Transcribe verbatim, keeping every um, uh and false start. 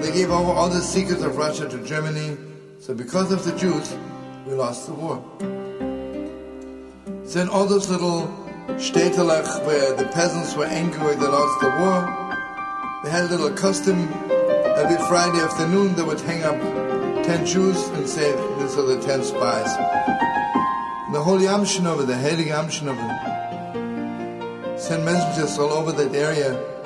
they gave over all the secrets of Russia to Germany. So because of the Jews, we lost the war. Then all those little Städtelach where the peasants were angry they lost the war, they had a little custom. Every Friday afternoon they would hang up ten Jews and say, these are the ten spies. And the holy Yam Shenova, the Heilige Yam Shenova, sent messengers all over that area